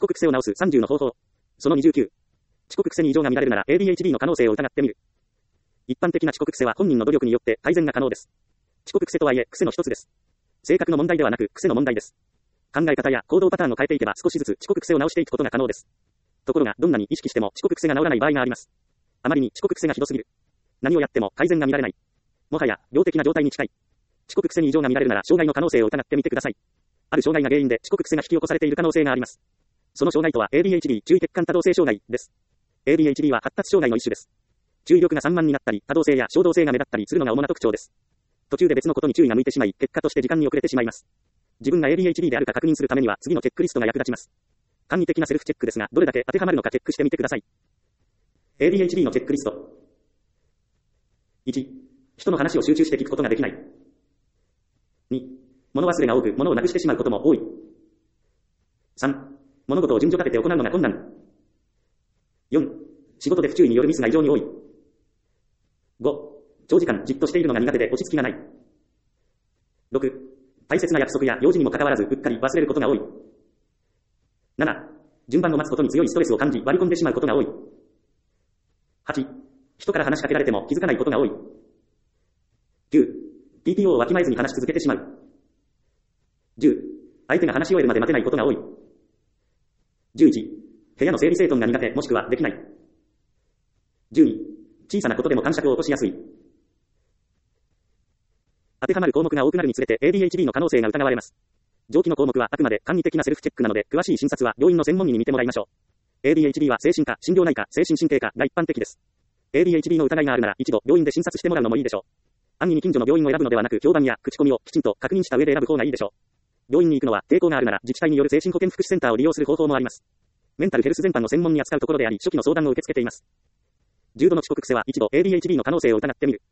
刻癖を治す30の方法。その29。遅刻癖に異常が見られるなら ADHD の可能性を疑ってみる。一般的な遅刻癖は本人の努力によって改善が可能です。遅刻癖とはいえ癖の一つです。性格の問題ではなく癖の問題です。考え方や行動パターンを変えていけば少しずつ遅刻癖を直していくことが可能です。ところがどんなに意識しても遅刻癖が治らない場合があります。あまりに遅刻癖がひどすぎる。何をやっても改善が見られない。もはや病的な状態に近い。遅刻癖に異常が見られるなら障害の可能性を疑ってみてください。ある障害が原因で遅刻癖が引き起こされている可能性があります。その障害とは ADHD 注意欠陥多動性障害です。ADHD は発達障害の一種です。注意力が散漫になったり、多動性や衝動性が目立ったりするのが主な特徴です。途中で別のことに注意が向いてしまい、結果として時間に遅れてしまいます。自分が ADHD であるか確認するためには次のチェックリストが役立ちます。簡易的なセルフチェックですが、どれだけ当てはまるのかチェックしてみてください。ADHD のチェックリスト。1、人の話を集中して聞くことができない。2、物忘れが多く、物をなくしてしまうことも多い。3、物事を順序立てて行うのが困難。4、仕事で不注意によるミスが異常に多い。5、長時間じっとしているのが苦手で落ち着きがない。6、大切な約束や用事にもかかわらずうっかり忘れることが多い。7、順番を待つことに強いストレスを感じ割り込んでしまうことが多い。8、人から話しかけられても気づかないことが多い。9、TPO をわきまえずに話し続けてしまう。10、相手が話し終えるまで待てないことが多い。11、部屋の整理整頓が苦手もしくはできない。12、小さなことでも感触を起こしやすい。当てはまる項目が多くなるにつれて ADHD の可能性が疑われます。上記の項目はあくまで簡易的なセルフチェックなので、詳しい診察は病院の専門医に見てもらいましょう。ADHD は精神科、心療内科、精神神経科が一般的です。ADHD の疑いがあるなら一度病院で診察してもらうのもいいでしょう。安易に近所の病院を選ぶのではなく、評判や口コミをきちんと確認した上で選ぶ方がいいでしょう。病院に行くのは抵抗があるなら自治体による精神保健福祉センターを利用する方法もあります。メンタルヘルス全般の専門に扱うところであり、初期の相談を受け付けています。重度の遅刻癖は一度 ADHD の可能性を疑ってみる。